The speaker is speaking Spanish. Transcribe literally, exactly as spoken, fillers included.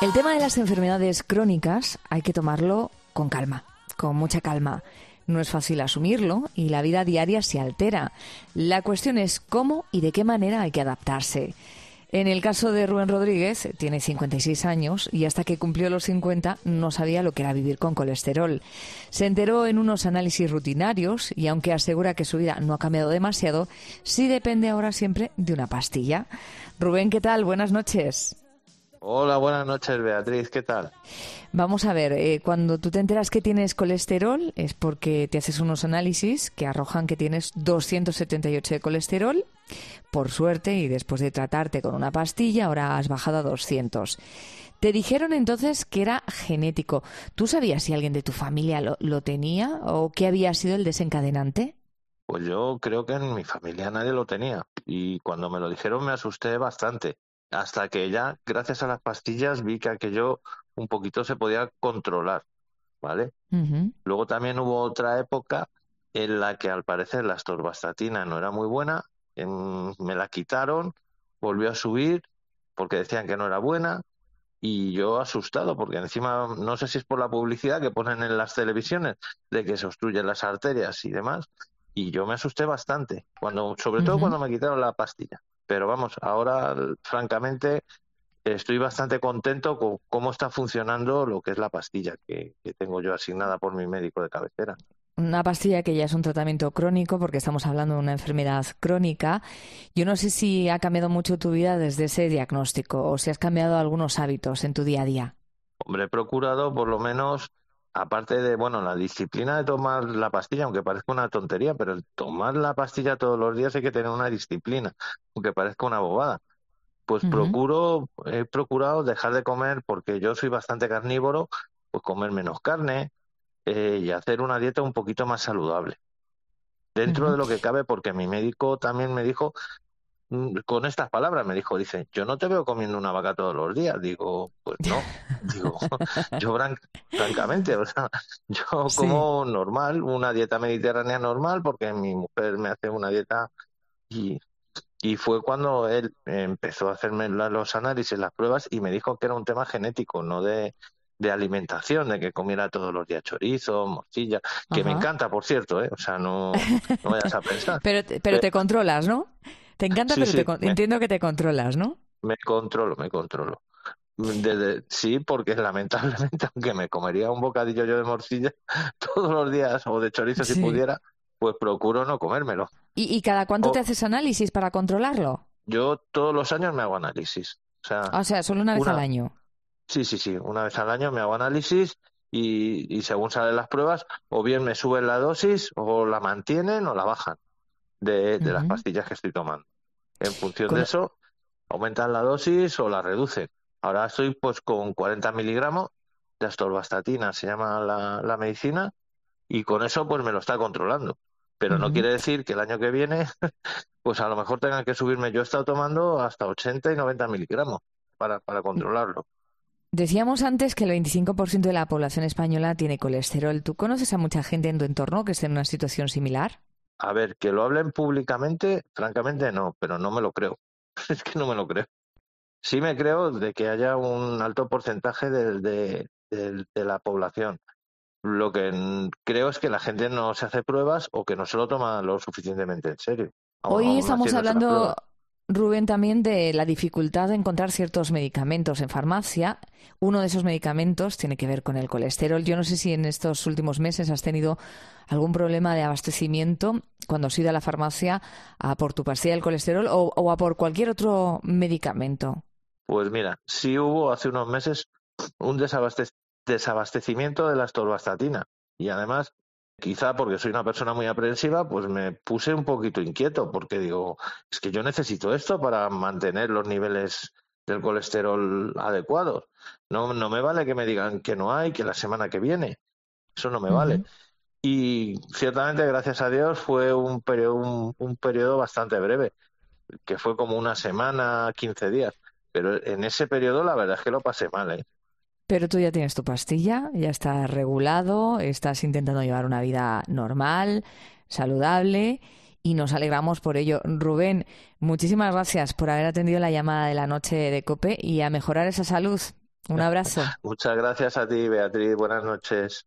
El tema de las enfermedades crónicas hay que tomarlo con calma, con mucha calma. No es fácil asumirlo y la vida diaria se altera. La cuestión es cómo y de qué manera hay que adaptarse. En el caso de Rubén Rodríguez, tiene cincuenta y seis años y hasta que cumplió los cincuenta no sabía lo que era vivir con colesterol. Se enteró en unos análisis rutinarios y aunque asegura que su vida no ha cambiado demasiado, sí depende ahora siempre de una pastilla. Rubén, ¿qué tal? Buenas noches. Hola, buenas noches, Beatriz, ¿qué tal? Vamos a ver, eh, cuando tú te enteras que tienes colesterol es porque te haces unos análisis que arrojan que tienes doscientos setenta y ocho de colesterol. Por suerte, y después de tratarte con una pastilla, ahora has bajado a doscientos. Te dijeron entonces que era genético. ¿Tú sabías si alguien de tu familia lo, lo tenía o qué había sido el desencadenante? Pues yo creo que en mi familia nadie lo tenía y cuando me lo dijeron me asusté bastante. Hasta que ya, gracias a las pastillas, vi que aquello un poquito se podía controlar, ¿vale? Uh-huh. Luego también hubo otra época en la que al parecer la atorvastatina no era muy buena, en, me la quitaron, volvió a subir porque decían que no era buena y yo asustado porque encima no sé si es por la publicidad que ponen en las televisiones de que se obstruyen las arterias y demás y yo me asusté bastante, cuando sobre todo Uh-huh. cuando me quitaron la pastilla. Pero vamos, ahora francamente estoy bastante contento con cómo está funcionando lo que es la pastilla que, que tengo yo asignada por mi médico de cabecera. Una pastilla que ya es un tratamiento crónico, porque estamos hablando de una enfermedad crónica. Yo no sé si ha cambiado mucho tu vida desde ese diagnóstico o si has cambiado algunos hábitos en tu día a día. Hombre, he procurado por lo menos, aparte de, bueno, la disciplina de tomar la pastilla, aunque parezca una tontería, pero el tomar la pastilla todos los días hay que tener una disciplina, aunque parezca una bobada. Pues Uh-huh. procuro, he procurado dejar de comer, porque yo soy bastante carnívoro, pues comer menos carne eh, y hacer una dieta un poquito más saludable. Dentro Uh-huh. de lo que cabe, porque mi médico también me dijo, mm, con estas palabras, me dijo, dice, yo no te veo comiendo una vaca todos los días. Digo, pues no. Digo, yo fran- francamente, o sea, yo Sí. como normal, una dieta mediterránea normal, porque mi mujer me hace una dieta y Y fue cuando él empezó a hacerme la- los análisis, las pruebas, y me dijo que era un tema genético, no de, de alimentación, de que comiera todos los días chorizo, morcilla, que me Ajá. encanta, por cierto, ¿eh? O sea, no, no vayas a pensar. Pero, te- pero Pe- te controlas, ¿no? Te encanta, sí, pero te, sí, con- me, entiendo que te controlas, ¿no? me controlo, me controlo. Desde- sí, porque lamentablemente, aunque me comería un bocadillo yo de morcilla todos los días, o de chorizo si Sí. pudiera, pues procuro no comérmelo. ¿Y, y cada cuánto te O, haces análisis para controlarlo? yo todos los años me hago análisis. O sea, O sea, solo una vez al una, año. Sí, sí, sí. Una vez al año me hago análisis y, y según salen las pruebas, o bien me suben la dosis, o la mantienen o la bajan de, de las Ujú. pastillas que estoy tomando. En función de Con- eso, aumentan la dosis o la reducen. Ahora estoy pues con cuarenta miligramos de atorvastatina, se llama la, la medicina, y con eso pues me lo está controlando. Pero no Ujú. quiere decir que el año que viene, pues a lo mejor tengan que subirme. Yo he estado tomando hasta ochenta y noventa miligramos para, para controlarlo. Decíamos antes que el veinticinco por ciento de la población española tiene colesterol. ¿Tú conoces a mucha gente en tu entorno que esté en una situación similar? A ver, que lo hablen públicamente, francamente no, pero no me lo creo. Es que no me lo creo. Sí me creo de que haya un alto porcentaje de, de, de- de la población. Lo que n- creo es que la gente no se hace pruebas o que no se lo toma lo suficientemente en serio, aún, Hoy aún estamos haciéndose las hablando, pruebas. Rubén, también de la dificultad de encontrar ciertos medicamentos en farmacia. Uno de esos medicamentos tiene que ver con el colesterol. Yo no sé si en estos últimos meses has tenido algún problema de abastecimiento cuando has ido a la farmacia a por tu pastilla del colesterol o, o a por cualquier otro medicamento. Pues mira, sí hubo hace unos meses un desabaste- desabastecimiento de la atorvastatina y además, quizá porque soy una persona muy aprensiva, pues me puse un poquito inquieto porque digo, es que yo necesito esto para mantener los niveles del colesterol adecuados. No, no me vale que me digan que no hay, que la semana que viene. Eso no me vale. Ujú. Y ciertamente, gracias a Dios, fue un periodo, un, un periodo bastante breve, que fue como una semana, quince días. Pero en ese periodo la verdad es que lo pasé mal, ¿eh? Pero tú ya tienes tu pastilla, ya estás regulado, estás intentando llevar una vida normal, saludable y nos alegramos por ello. Rubén, muchísimas gracias por haber atendido la llamada de la noche de COPE y a mejorar esa salud. Un abrazo. Muchas gracias a ti, Beatriz. Buenas noches.